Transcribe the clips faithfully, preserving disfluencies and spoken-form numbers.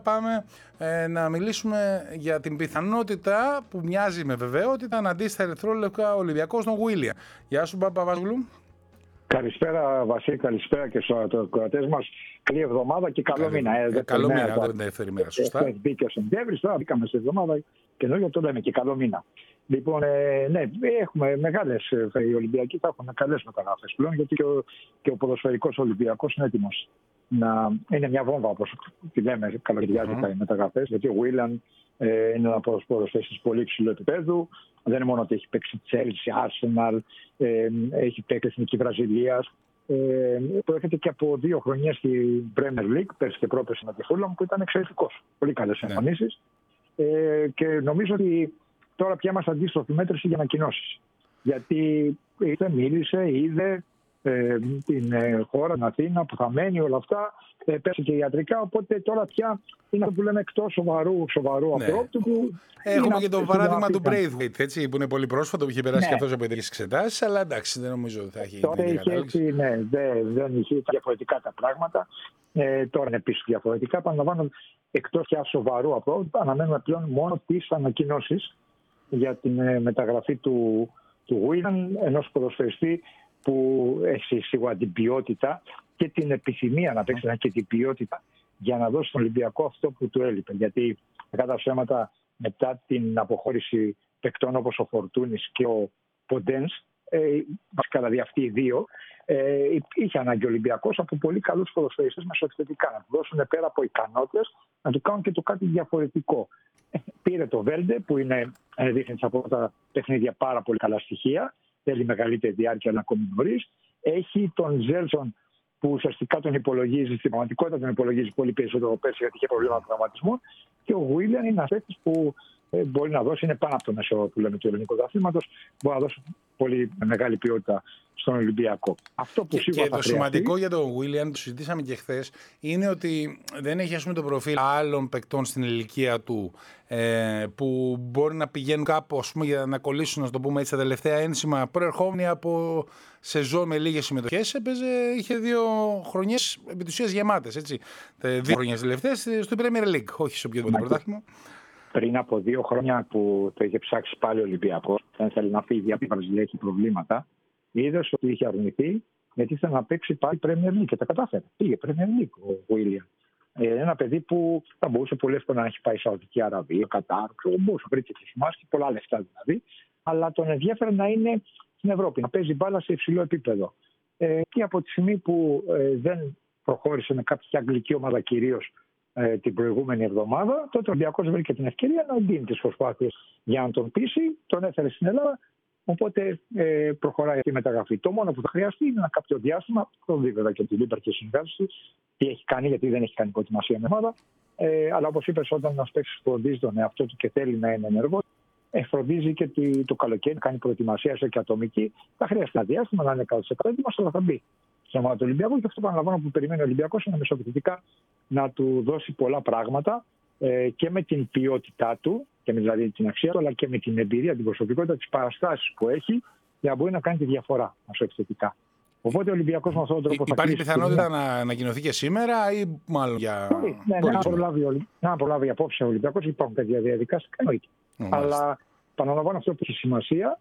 πάμε ε, να μιλήσουμε για την πιθανότητα που μοιάζει με βεβαιότητα να αντίσει στα ερυθρόλευκα ο Ολυμπιακός τον Γουίλιαν. Γεια σου Παπαβάσγλου. Καλησπέρα Βασίλη, καλησπέρα και στους ακροατές μας. Καλή εβδομάδα και καλό Καλή, μήνα. Ε, καλό μήνα, δεν είναι δεύτερη μέρα, σωστά. Μπήκε ο Σεπτέμβρης, τώρα μπήκαμε στη εβδομάδα και ενώ το λέμε και καλό μήνα. Λοιπόν, ε, ναι, έχουμε μεγάλες, ε, οι Ολυμπιακοί θα έχουν καλές μεταγραφές πλέον, γιατί και ο, και ο ποδοσφαιρικός Ολυμπιακός είναι έτοιμος να είναι μια βόμβα, όπως τη λέμε καλοκαιριάτικα mm-hmm. οι μεταγραφές, γιατί ο Γουίλιαν ε, είναι ένα ποδοσφαιριστής πολύ υψηλού επίπεδου. Δεν είναι μόνο ότι έχει παίξει Chelsea, Arsenal, ε, έχει παίξει Εθνική Βραζιλίας. Ε, προέρχεται και από δύο χρονιές στην Premier League, πέρσι και πρόπερσι με τη Fulham, που ήταν εξαιρετικός. Πολύ καλές εμφανίσεις. Ναι. Ε, και νομίζω ότι τώρα πια μας αντίστροφη μέτρηση για ανακοινώσεις. Γιατί είτε μίλησε, είδε ε, την ε, χώρα, την Αθήνα που θα μένει, όλα αυτά. Ε, πέσει και ιατρικά, οπότε τώρα πια είναι αυτό που λέμε εκτός σοβαρού, σοβαρού ναι. απρόπτου. Που έχουμε και το παράδειγμα του Braithwaite, έτσι, που είναι πολύ πρόσφατο, που είχε περάσει ναι. και αυτός από ιατρικές εξετάσεις, αλλά εντάξει, δεν νομίζω ότι θα έχει. Τότε είχε έτσι, ναι, δεν, δεν είχε διαφορετικά τα πράγματα. Ε, τώρα είναι επίσης διαφορετικά. Παραλαμβάνω, εκτός πια σοβαρού απρόπτου, αναμένουμε πλέον μόνο τις ανακοινώσεις για την ε, μεταγραφή του, του Γουίλιαν, ενός ποδοσφαιριστή που έχει σίγουρα την ποιότητα και την επιθυμία να παίξει και την ποιότητα για να δώσει στον Ολυμπιακό αυτό που του έλειπε. Γιατί κατά ψέματα, μετά την αποχώρηση παικτών όπως ο Φορτούνης και ο Ποντένς, ε, δηλαδή αυτοί οι δύο, ε, είχε ανάγκη ο Ολυμπιακός από πολύ καλούς ποδοσφαιριστές μεσοεπιθετικά να του δώσουν πέρα από ικανότητες να του κάνουν και το κάτι διαφορετικό. Ε, πήρε το Βέλντε που είναι, δείχνει από τα παιχνίδια πάρα πολύ καλά στοιχεία. Θέλει μεγαλύτερη διάρκεια, αλλά ακόμη νωρίς. Έχει τον Ζέλσον που ουσιαστικά τον υπολογίζει, στην πραγματικότητα τον υπολογίζει πολύ περισσότερο πέρσι γιατί είχε προβλήματα τραυματισμού. Και ο Γουίλιαν είναι ένα παίκτης που ε, μπορεί να δώσει, είναι πάνω από το μέσο που λέμε του ελληνικού δαθήματος, μπορεί να δώσει πολύ μεγάλη ποιότητα στον Ολυμπιακό. Αυτό που και, σίγουρα και θα το χρειαστεί... σημαντικό για τον Γουίλιαν, το συζητήσαμε και χθες, είναι ότι δεν έχει ας πούμε το προφίλ άλλων παικτών στην ηλικία του ε, που μπορεί να πηγαίνουν κάπου ας πούμε, για να κολλήσουν, να το πούμε έτσι, τα τελευταία ένσημα προερχόμενοι από σεζόν με λίγες συμμετοχές. Έπαιζε, είχε δύο χρονιές επί της ουσίας γεμάτες. Έτσι. Δύο χρονιές τελευταίες στο Premier League, όχι σε οποιοδήποτε πρωτάθλημα. Πριν από δύο χρόνια που το είχε ψάξει πάλι ο Ολυμπιακός, δεν ήθελε να φύγει από την Βραζιλία, έχει προβλήματα. Είδε ότι είχε αρνηθεί γιατί ήθελε να παίξει πάλι Premier League και τα κατάφερε. Πήγε Premier League ο Γουίλιαν. Ε, ένα παιδί που θα μπορούσε πολύ εύκολα να έχει πάει Σαουδική Αραβία, Κατάρ, μπορούσε να βρει και χρησιμάσει και πολλά λεφτά δηλαδή. Αλλά τον ενδιαφέρει να είναι στην Ευρώπη, να παίζει μπάλα σε υψηλό επίπεδο. Ε, και από τη στιγμή που ε, δεν προχώρησε με κάποια αγγλική ομάδα κυρίως ε, την προηγούμενη εβδομάδα, τότε ο Ολυμπιακός βρήκε την ευκαιρία να εντείνει τις προσπάθειες για να τον πείσει, τον έφερε στην Ελλάδα. Οπότε ε, προχωράει αυτή η μεταγραφή. Το μόνο που θα χρειαστεί είναι ένα κάποιο διάστημα, το δει βέβαια και τη Λίμπερ και συνεργάζεται, τι έχει κάνει, γιατί δεν έχει κάνει προετοιμασία με ομάδα. Ε, αλλά όπως είπες, όταν ένα παίκτης φροντίζει τον εαυτό του και θέλει να είναι ενεργό, ε, φροντίζει και το, το καλοκαίρι να κάνει προετοιμασία σε και ατομική. Θα χρειαστεί ένα διάστημα να είναι εκατό τοις εκατό έτοιμος, αλλά θα μπει στην ομάδα του Ολυμπιακού. Και αυτό παραλαμβάνω που περιμένει ο Ολυμπιακός είναι μεσοπαιδευτικά να του δώσει πολλά πράγματα ε, και με την ποιότητά του. Και με δηλαδή την αξία του, αλλά και με την εμπειρία, την προσωπικότητα, τις παραστάσεις που έχει, για να μπορεί να κάνει τη διαφορά μεσοεπιθετικά. Οπότε ο Ολυμπιακός με αυτόν τον τρόπο θα υπάρχει πιθανότητα να ανακοινωθεί και σήμερα ή μάλλον για. Ναι, ναι, να προλάβει, να προλάβει απόψε ο Ολυμπιακός, υπάρχουν τέτοια διαδικαστικά. Mm, αλλά παραλαμβάνω αυτό που έχει σημασία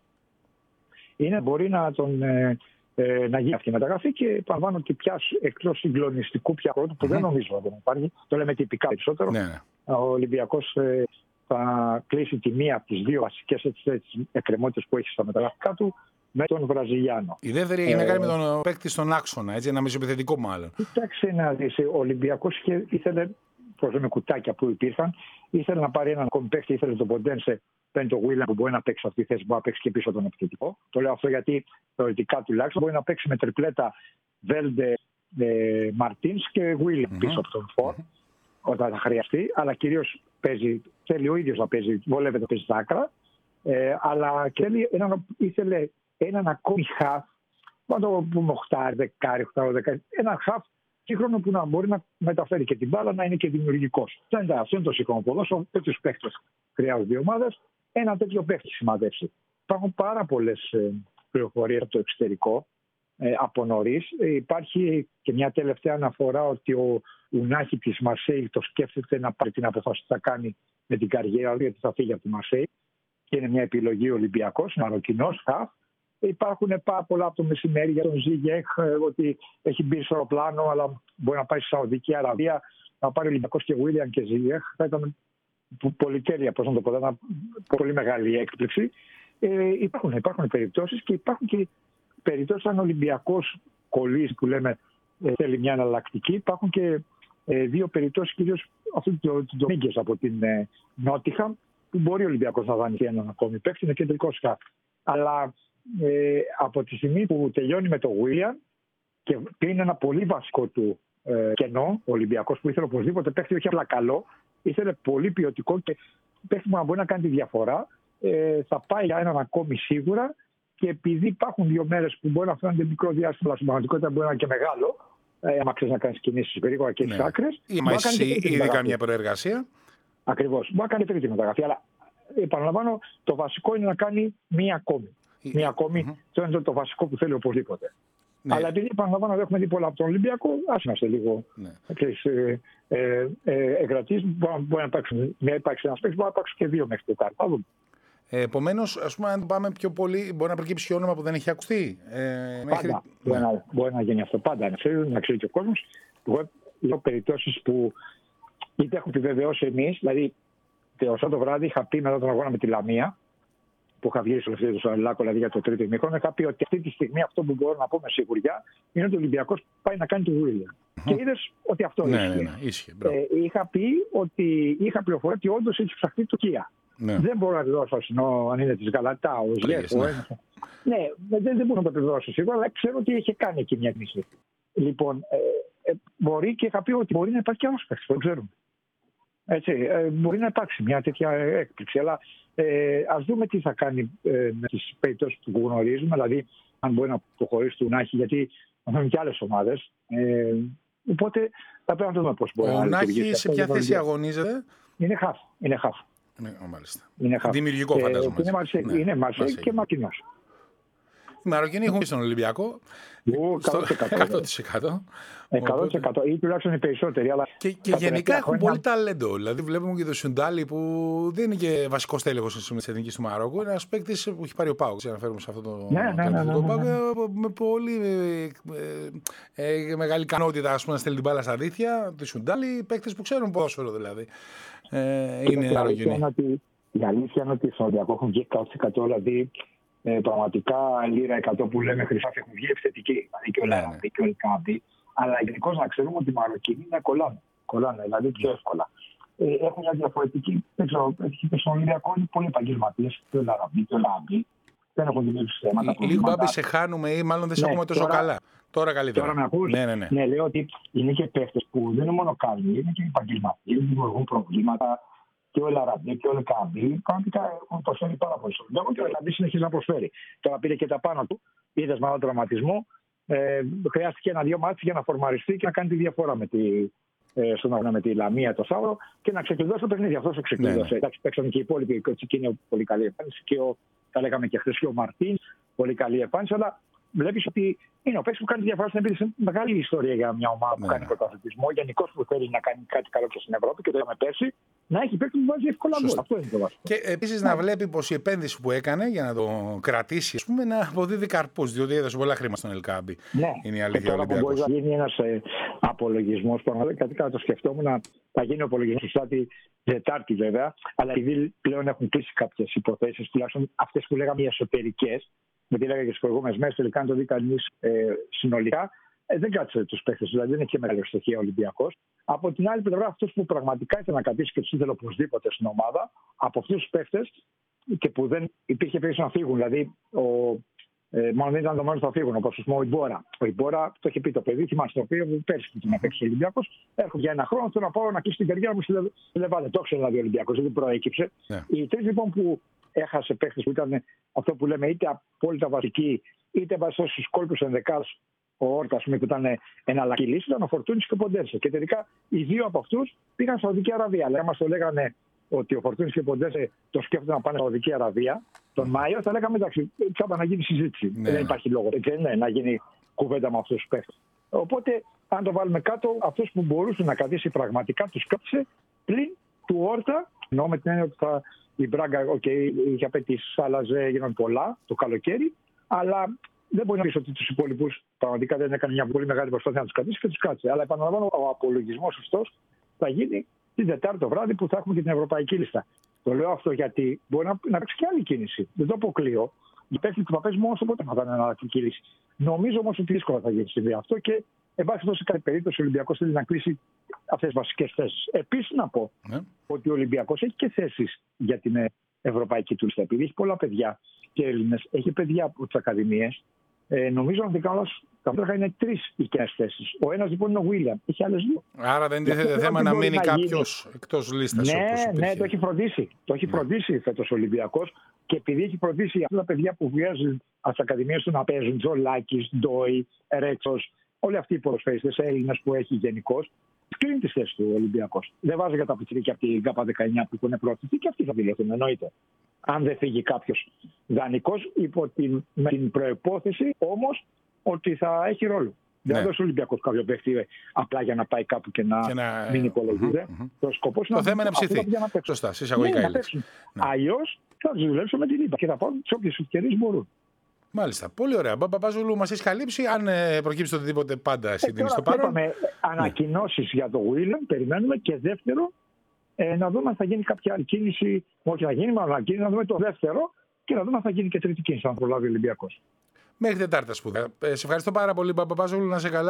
είναι μπορεί να, τον, ε, ε, να γίνει αυτή η μεταγραφή και παραλαμβάνω ότι πια εκτός συγκλονιστικού πια πρώτου που mm-hmm. δεν νομίζω ότι υπάρχει. Το λέμε τυπικά περισσότερο. Ναι, ναι. Ο Ολυμπιακός. Ε, θα κλείσει τη μία από τις δύο βασικές εκκρεμότητες που έχει στα μεταγραφικά του με τον Βραζιλιάνο. Η δεύτερη ε, είναι κάνει με τον παίκτη στον άξονα, έτσι, ένα μεσοπιθετικό μάλλον. Κοιτάξτε να δεις, ο Ολυμπιακός ήθελε, προς με κουτάκια που υπήρχαν, ήθελε να πάρει έναν ακόμη παίκτη, ήθελε τον Ποντένσε, παίρνει τον Γουίλιαν που μπορεί να παίξει αυτή τη θέση, μπορεί να παίξει και πίσω τον επιθετικό. Το λέω αυτό γιατί θεωρητικά τουλάχιστον μπορεί να παίξει με τριπλέτα Βέλντε, ε, Μαρτίνς και Γουίλιαν mm-hmm. πίσω από τον Φορ. Mm-hmm. Όταν θα χρειαστεί, αλλά κυρίως παίζει, θέλει ο ίδιος να παίζει, βολεύεται να παίζει στα άκρα, ε, αλλά και θέλει έναν, ήθελε έναν ακόμη χαφ, να το πούμε οχτάρι, δεκάρι, οχτάρι, δεκάρι, έναν χαφ σύγχρονο που να μπορεί να μεταφέρει και την μπάλα, να είναι και δημιουργικός. Δεν είναι αυτό είναι το σύγχρονο ποδόσφαιρο, τέτοιους παίκτες χρειάζονται οι ομάδες, ένα τέτοιο παίκτη σημαδεύσει. Υπάρχουν πάρα πολλές ε, πληροφορίες από το εξωτερικό, ε, από νωρίς. Ε, υπάρχει και μια τελευταία αναφορά ότι ο Ουνάχη της Μαρσέη το σκέφτεται να πάρει την αποφάση που θα κάνει με την καριέρα, γιατί θα φύγει από τη Μαρσέη. Και είναι μια επιλογή Ολυμπιακός, Μαροκινός, χαφ. Υπάρχουν πάρα πολλά από το μεσημέρι για τον Ζίγεχ, ότι έχει μπει στο αεροπλάνο, αλλά μπορεί να πάει στη Σαουδική Αραβία, να πάρει Ολυμπιακός και Βίλιαν και Ζίγεχ. Θα ήταν πολυτέλεια, πώς να το πω, θα ήταν πολύ μεγάλη έκπληξη. Ε, υπάρχουν, υπάρχουν περιπτώσεις και υπάρχουν και περιπτώσεις αν ο Ολυμπιακός κολλήσει που λέμε ε, θέλει μια εναλλακτική. Υπάρχουν και ε, δύο περιπτώσεις, κυρίως αυτού του Ντομίγκες από την ε, Νότιχαμ, που μπορεί ο Ολυμπιακός να δανειστεί έναν ακόμη παίκτη, είναι κεντρικός χαφ. Αλλά ε, από τη στιγμή που τελειώνει με το Βίλιαν και είναι ένα πολύ βασικό του ε, κενό, ο Ολυμπιακός που ήθελε οπωσδήποτε παίκτη, όχι απλά καλό, ήθελε πολύ ποιοτικό και παίκτη που να μπορεί να κάνει τη διαφορά, ε, θα πάει για έναν ακόμη σίγουρα. Και επειδή υπάρχουν δύο μέρες που μπορεί να φαίνονται μικρό διάστημα, αλλά στην πραγματικότητα μπορεί να είναι και μεγάλο, ε, άμα ξέρει να κάνει κινήσεις γρήγορα και έχει άκρες. Ή μα εσύ ήδη καμιά προεργασία. Ακριβώς. Μπορεί να κάνει τρίτη μεταγραφή. Αλλά επαναλαμβάνω, το βασικό είναι να κάνει μία ακόμη. Μία ακόμη, mm-hmm. αυτό είναι το βασικό που θέλει οπωσδήποτε. Ναι. Αλλά επειδή επαναλαμβάνω, δεν έχουμε δει πολλά από τον Ολυμπιακό, ας είμαστε λίγο ναι. ε, ε, ε, εγκρατείς. Μπορεί, μπορεί να υπάρξει μια υπάρξει ένας παίκτης, μπορεί να υπάρξει και δύο μέχρι Τετάρτη. Ε, Επομένως, ας πούμε, αν πάμε πιο πολύ, μπορεί να προκύψει όνομα που δεν έχει ακουστεί. Ε, πάντα. Μέχρι... Μπορεί, ναι. να, μπορεί να γίνει αυτό πάντα. Να ξέρει, να ξέρει και ο κόσμος. Εγώ έχω περιπτώσεις που είτε έχω επιβεβαιώσει εμείς, δηλαδή το το βράδυ είχα πει μετά τον αγώνα με τη Λαμία, που είχα βγει στο Λευτέρη του Σαρελάκο, δηλαδή για το τρίτο ημίχρονο, είχα πει ότι αυτή τη στιγμή αυτό που μπορώ να πω με σιγουριά είναι ότι ο Ολυμπιακός πάει να κάνει το Βίλιαν. Mm. Και είδες ότι αυτό ναι, ίσχυε. Ναι, ναι, ίσχυε ε, είχα πει ότι είχα πληροφορία ότι όντως έχει ψαχτεί η Τουρκία. Ναι. Δεν μπορώ να επιβεβαιώσω αν είναι τη Γαλατά, ο Ζιέφ, ο ένα. Ναι, δεν, δεν μπορώ να το επιβεβαιώσω σίγουρα, αλλά ξέρω ότι είχε κάνει εκεί μια κίνηση. Λοιπόν, ε, ε, μπορεί και είχα πει ότι μπορεί να υπάρχει και άλλος παίκτης, δεν ξέρουμε. Έτσι, ε, μπορεί να υπάρξει μια τέτοια έκπληξη, αλλά ε, ας δούμε τι θα κάνει ε, με τις περιπτώσεις που γνωρίζουμε, δηλαδή αν μπορεί να προχωρήσει του Ουνάχη, γιατί έχουν και άλλες ομάδες. Ε, οπότε θα πρέπει να δούμε πώς μπορεί ο να λειτουργήσει. Ο Ουνάχη σε ποια θέση αγωνίζεται? Είναι χαφ. Είναι χαφ. Ναι, μάλιστα. Είναι χαφ. Δημιουργικό φαντάζομαι. Ε, είναι Μαρσέη ναι. είναι Μαρσέη και Μαρκινός. Οι Μαροκινοί έχουν πει στον Ολυμπιακό. εκατό τοις εκατό. εκατό τοις εκατό ή τουλάχιστον οι περισσότεροι. Αλλά και και γενικά έχουν πολύ ταλέντο. Δηλαδή, βλέπουμε και τον Σιουντάλι που δεν είναι και βασικό τέλεχος τη εθνική του Μαρόκου. Είναι ένα παίκτη που έχει πάρει ο Πάο. Αναφέρουμε σε αυτό το Πάο. Με πολύ μεγάλη ικανότητα να στέλνει την μπάλα στα δίχτυα. Το Σιουντάλι, παίκτε που ξέρουν ποδόσφαιρο δηλαδή. Είναι Μαροκινοί. Η αλήθεια είναι ότι στον Ολυμπιακό έχουν βγει εκατό τοις εκατό, δηλαδή. Ε, πραγματικά λίρα εκατό που λέμε χρυσάφι έχουν βγει επιθετικοί, δηλαδή και ο Λαραμπή και ο Ελκάμπη. Αλλά γενικώς να ξέρουμε ότι οι Μαροκινοί είναι κολλάνε, κολλάνε, δηλαδή πιο εύκολα. Ε, έχουν μια διαφορετική, δεν ξέρω, στον Ολυμπιακό είναι πολλοί επαγγελματίες, και ο Λαραμπή και ο Λαμπή. Δεν έχουν δημιουργήσει θέματα. Λίγο Μπάμπη σε χάνουμε ή μάλλον δεν σε ναι, ακούμε τόσο τώρα, καλά. Τώρα καλύτερα. Τώρα με ακούς. Ναι, ναι, ναι. ναι, λέω ότι είναι και παίχτες που δεν είναι μόνο καλοί, είναι και επαγγελματίες, δημιουργούν προβλήματα. Και ο Λαραμπή και ο Ελκάμπη πραγματικά έχουν προσφέρει πάρα πολύ στον Ολυμπιακό και ο Ελκάμπη συνεχίζει να προσφέρει. Τώρα πήρε και τα πάνω του, είδες με έναν τραυματισμό. Ε, χρειάστηκε ένα-δύο μάτς για να φορμαριστεί και να κάνει τη διαφορά με τη, ε, στον αγώνα με τη Λαμία το Σάββατο και να ξεκλειδώσει το παιχνίδι. Αυτό το ξεκλειδώσει. Ναι, εντάξει, παίξαν και οι υπόλοιποι. Και ο Τσικίνιο πολύ καλή εμφάνιση και ο, τα λέγαμε και χθες, και ο Μαρτίν πολύ καλή εμφάνιση. Αλλά βλέπεις ότι είναι ο παίκτης που κάνει τη διαφορά στην επίθεση. Είναι μεγάλη ιστορία για μια ομάδα που ναι. κάνει πρωταθλητισμό. Γενικώς που θέλει να κάνει κάτι καλό και στην Ευρώπη και το είδαμε πέρσι. Να έχει παίκτη που βάζει εύκολα γκολ. Αυτό είναι το βασικό. Και επίσης να βλέπει πως η επένδυση που έκανε για να το κρατήσει, ας πούμε, να αποδίδει καρπούς. Διότι έδωσε πολλά χρήματα στον Ελκάμπη. Ναι, είναι η αλήθεια. Τώρα που μπορεί να γίνει ένας ε, απολογισμός, πραγματικά κάτι το σκεφτόμουν, θα γίνει ο απολογισμός του τη Τετάρτη βέβαια. Αλλά επειδή πλέον έχουν κλείσει κάποιες υποθέσεις, τουλάχιστον αυτές που λέγαμε οι εσωτερικές, με τι λέγαμε και στις προηγούμενες μέρες, τελικά να το δει κανείς ε, συνολικά. Ε, δεν κράτησε τους παίχτες, δηλαδή δεν έχει μεγάλη ευστοχία ο Ολυμπιακός. Από την άλλη πλευρά, αυτός που πραγματικά ήθελε να κρατήσει και τους ήθελε οπωσδήποτε στην ομάδα, από αυτούς τους παίχτες και που δεν υπήρχε περίπτωση να φύγουν, δηλαδή ο, ε, μάλλον δεν ήταν δεδομένο ότι θα φύγουν, όπως ο Ιμπόρα. Ο Ιμπόρα το είχε πει το παιδί, θυμάστε το οποίο πέρσι που να παίξει ο Ολυμπιακός. Έρχομαι για ένα χρόνο, θέλω να πάω να κλείσει την καριέρα μου στη Λεβάδε. Το ήξερε δηλαδή ο Ολυμπιακός, δεν προέκυψε. Yeah. Οι τρεις λοιπόν που έχασε παίχτες που ήταν αυτό που λέμε είτε απόλυτα βασικοί, είτε βασικοί στους κόλπους ενδεκάδες. Ο Όρτα, που ήταν εναλλακτική λύση, ήταν ο Φορτούνης και ο Ποντένσε. Και τελικά οι δύο από αυτούς πήγαν στη Σαουδική Αραβία. Αλλά μας το λέγανε ότι ο Φορτούνης και ο Ποντένσε το σκέφτονται να πάνε στη Σαουδική Αραβία τον Μάιο, θα λέγαμε εντάξει, τσάμπα να γίνει συζήτηση. Ναι. Δεν υπάρχει λόγο. Έτσι, ναι, να γίνει κουβέντα με αυτούς τους παίχτες. Οπότε, αν το βάλουμε κάτω, αυτός που μπορούσε να κρατήσει πραγματικά τους κράτησε πλην του Όρτα. Ενώ με την έννοια ότι θα, η Μπράγκα okay, είχε απαιτήσει, άλλαζε, έγιναν πολλά το καλοκαίρι, αλλά δεν μπορεί να πει ότι τους υπόλοιπους πραγματικά δεν έκανε μια πολύ μεγάλη προσπάθεια να τους κρατήσει και τους κράτησε. Αλλά επαναλαμβάνω, ο απολογισμός αυτός θα γίνει την Τετάρτη το βράδυ που θα έχουμε και την ευρωπαϊκή λίστα. Το λέω αυτό γιατί μπορεί να, να παίξει και άλλη κίνηση. Δεν το αποκλείω. Η παίκτη του θα παίζει μόνο στο ποτέ θα είναι εναλλακτική λύση. Νομίζω όμως ότι δύσκολα θα γίνει συμβεί αυτό και εν πάση περιπτώσει, σε κάθε περίπτωση, ο Ολυμπιακός θέλει να κλείσει αυτές τις βασικές θέσεις. Επίσης, να πω ναι. ότι ο Ολυμπιακός έχει και θέσεις για την ευρωπαϊκή του λίστα. Επειδή έχει πολλά παιδιά και Έλληνες, έχει παιδιά από τις ακαδημίες. Ε, νομίζω αν δεν κάνω λάθος, τα είναι τρεις οικιακές θέσεις. Ο ένας λοιπόν είναι ο Βίλιαμ, έχει άλλες δύο. Άρα δεν τίθεται θέμα να μείνει κάποιος εκτός λίστας. Ναι, όπως ναι, το έχει φροντίσει. Το έχει ναι. φροντίσει φέτος ο Ολυμπιακός και επειδή έχει φροντίσει αυτά τα παιδιά που βγάζουν από τις ακαδημίες του να παίζουν, Τζολάκης, Ντόι, Ρέτσος, όλοι αυτοί οι ποδοσφαιριστές Έλληνες που έχει γενικώς, κλείνει τις θέσεις του Ολυμπιακός. Δεν βάζει για τα πιτσιρίκια από την ΚΑΠΑ δεκαεννιά που έχουν πρόθεση και αυτοί θα δηλωθούν, εννοείται. Αν δεν φύγει κάποιος δανεικός, υπό την, με την προϋπόθεση όμως ότι θα έχει ρόλο. Ναι. Δεν θα δώσει ο Ολυμπιακός κάποιο παίχτη απλά για να πάει κάπου και να, και να... μην υπολογίζεται. Mm-hmm. Το σκοπός είναι το θέμα είναι ψηθεί. Σωστά, συσσαγωγικά ναι, ναι. Αλλιώς θα τους δουλέψουν με την ΥΠΑ και θα πάρουν τις όποιες ευκαιρίες μπορούν. Μάλιστα. Πολύ ωραία. Παπαζούλου, μας έχει καλύψει. Αν ε, προκύψει οτιδήποτε, πάντα εσύ δίνεις το παρόν. Είπαμε ανακοινώσεις ναι. για το Βίλιαμ, περιμένουμε και δεύτερο. Ε, να δούμε αν θα γίνει κάποια άλλη κίνηση. Όχι να γίνει, αλλά να γίνει, να δούμε το δεύτερο και να δούμε αν θα γίνει και τρίτη κίνηση, αν προλάβει ο Ολυμπιακός. Μέχρι Τετάρτη, σπουδαία. Ε, σε ευχαριστώ πάρα πολύ, Παπαζούλου, να σε καλά.